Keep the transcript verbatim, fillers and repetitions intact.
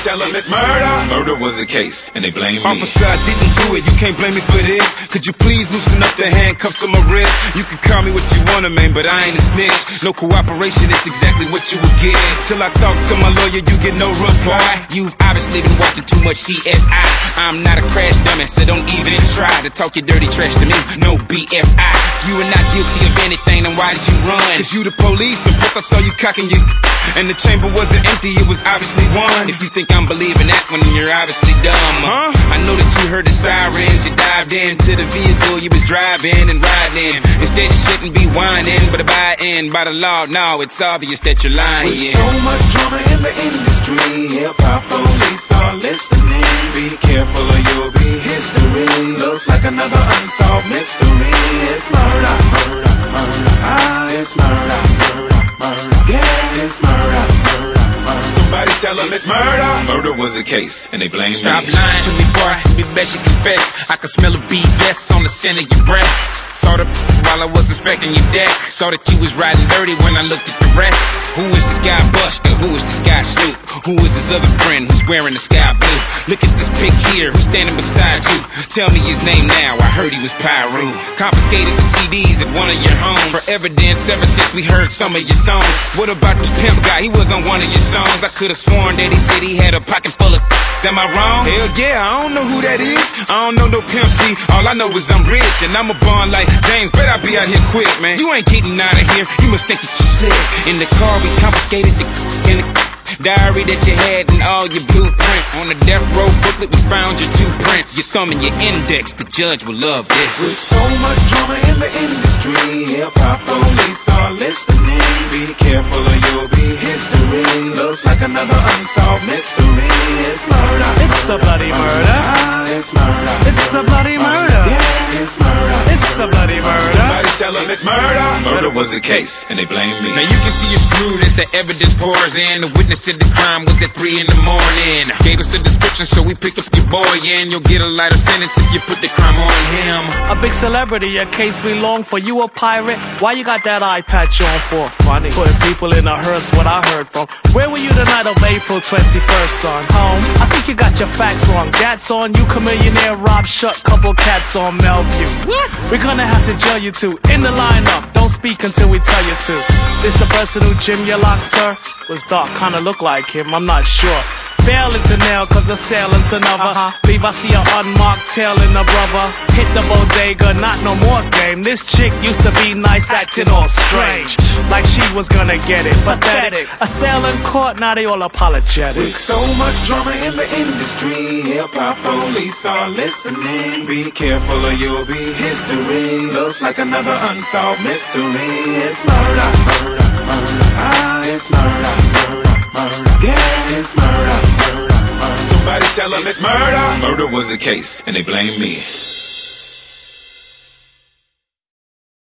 tell them it's murder. Murder was the case, and they blame me. Officer, I didn't do it, you can't blame me for this. Could you please loosen up the handcuffs on my wrist? You can call me what you wanna, man, but I ain't a snitch. No cooperation, it's exactly what you would get. Till I talk to my lawyer, you get no reply. You've obviously been watching too much C S I. I'm not a crash dummy, so don't even try to talk your dirty trash to me. No B F I. If you were not guilty of anything, then why did you run? Cause you the police, and plus I saw you cocking your and the chamber wasn't empty, it was obviously one. If you think I'm believing that one, you're obviously dumb. Huh? I know that you heard the sirens, you dived into the vehicle you was driving and riding. Instead you shouldn't be whining, but abiding by the law, no, it's obvious that you're lying. With so much drama in the industry, hip-hop police are listening. Be careful or you'll be history. Looks like another unsolved mystery. It's murder, murder, murder. Ah, it's murder, murder, murder. Yeah, it's murder, murder, murder. Somebody tell them it's murder. Murder was the case, and they blame Stop me. Stop lying to me, boy. You best you confess. I can smell a B S on the scent of your breath. Saw the while I was inspecting your deck. Saw that you was riding dirty when I looked at the rest. Who is this guy Buster? Who is this guy Snoop? Who is his other friend who's wearing the sky blue? Look at this pic here. Who's standing beside you? Tell me his name now. I heard he was Pyru. Confiscated the C Ds at one of your homes. For evidence ever since we heard some of your songs. What about the pimp guy? He was on one of your songs. I could have sworn that he said he had a pocket full of. Am I wrong? Hell yeah, I don't know who that is. I don't know no Pimp C. All I know is I'm rich and I'm a born like James. Bet I be out here quick, man. You ain't getting out of here. You must think that you slick. In the car we confiscated the in the diary that you had and all your blueprints. On the death row booklet we found your two prints. Your thumb and your index. The judge will love this. With so much drama in the industry, hip-hop police are listening. Be careful or you'll be history. Looks like another unsolved mystery. It's murder. It's a bloody murder. Ah, it's murder. It's a bloody murder. Yeah, it's murder. It's a bloody murder. Somebody tell them it's murder. Murder was the case, and they blame me. Now you can see you're screwed as the evidence pours in. The witness said the crime was at three in the morning. Gave us a description, so we picked up your boy in. You'll get a lighter sentence if you put the crime on him. A big celebrity, a case we long for. You a pirate? Why you got that eye patch on for? Funny. Putting people in a hearse, what I heard from. Where were you the night of April twenty-first, son? Home? I think you got your facts wrong. That's on you, Chamillionaire, Rob Shut, couple cats on Melview. What? We're gonna have to jail you two. In the lineup, don't speak until we tell you to. This the person who Jim your lock, sir? Was dark, kinda look like him, I'm not sure. Failing to nail cause assailant's another. Uh-huh. Leave I see an unmarked tail in the brother. Hit the bodega, not no more game. This chick used to be nice, acting all strange. Like she was gonna get it, pathetic. Assailant caught, now they all apologetic. With so much drama in the industry, hip-hop police are listening. Be careful or you'll be history. Looks like another unsolved mystery. It's murder, murder, murder. Ah, it's murder, murder, murder. Yeah, it's murder, murder, murder. Somebody tell them it's murder. Murder was the case, and they blame me.